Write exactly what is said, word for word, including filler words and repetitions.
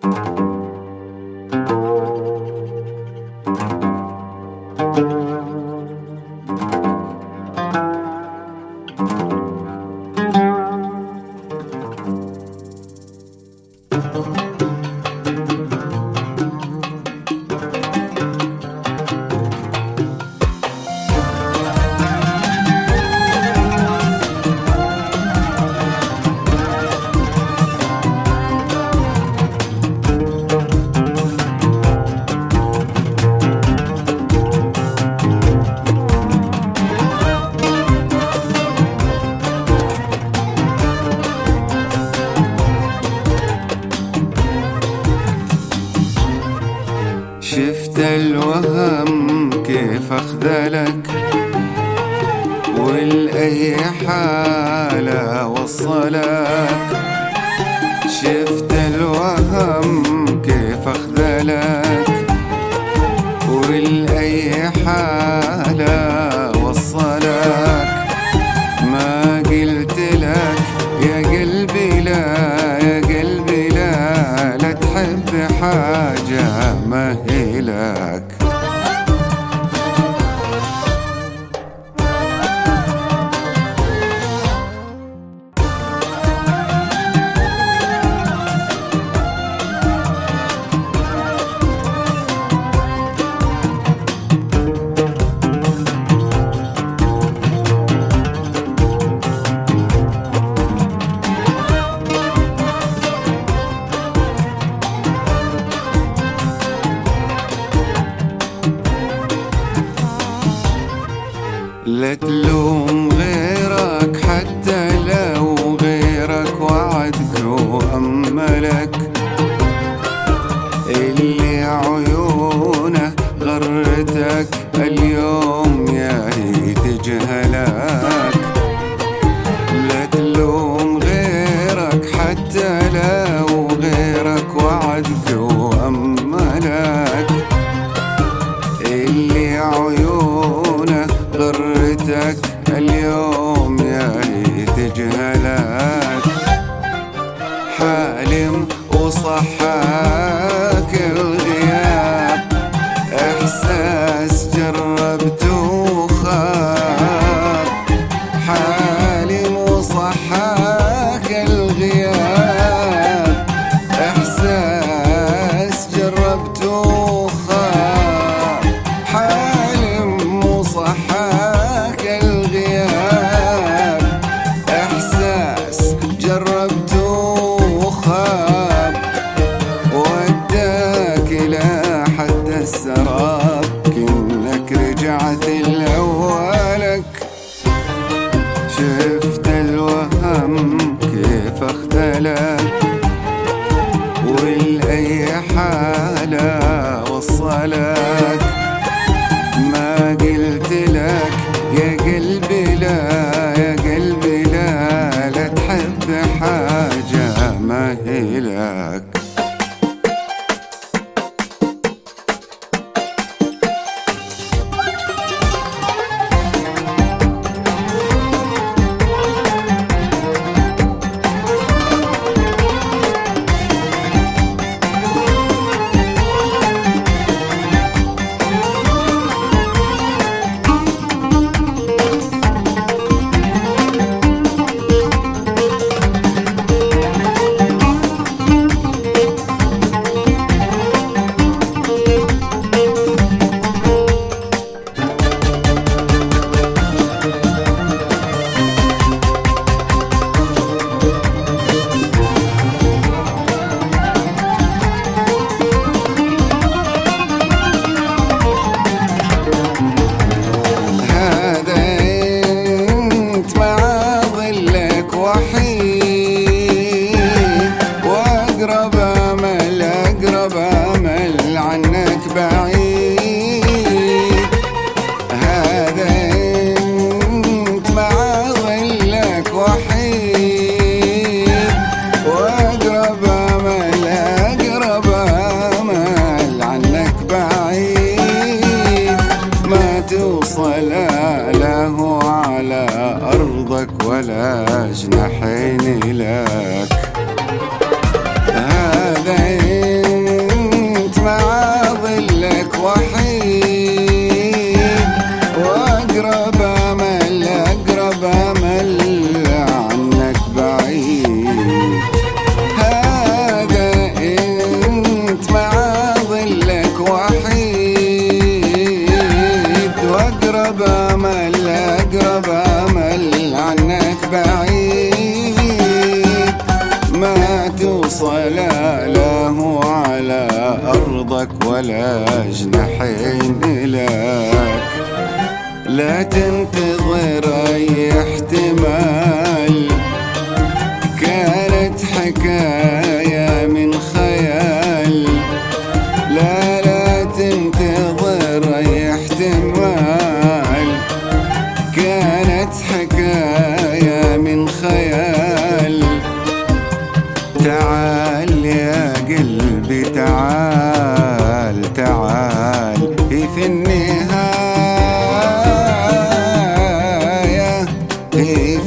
شفت الوهم كيف أخذلك، ولأي حالة وصلك. شفت الوهم كيف أخذلك، ولأي حالة وصلك. ما قلت لك يا قلبي لا، يا قلبي لا، لا تحب حاجة ما هي لك. لا تلوم غيرك حتى لو غيرك وعدك وأملك، اللي عيونه غرتك اليوم يا ريت جهلك. لا تلوم غيرك حتى لو غيرك وعدك وأملك، اللي عيونه غرتك اليوم يا ريت جهلك. حالم وصحاك الغياب، إحساس جربته وخاب. حالم وصحاك الغياب، إحساس جربته وخاب. حالم وصحاك الغياب، إحساس جربته وخاب. وداك إلى حد السراب، كأنك رجعت لأولك. شفت الوهم كيف أخذلك، ولأي حالة وصلك. ما قلت لك يا قلبي لا، يا قلبي لا، لا تحب حاجة ما هي لك. ما توصل له على أرضك ولا جناحين لك. لا تنتظر أي احتمال، كانت حكاية من خيال. لا لا تنتظر أي احتمال، كانت حكاية من خيال. تعال يا قلبي تعال تعال، في النهاية في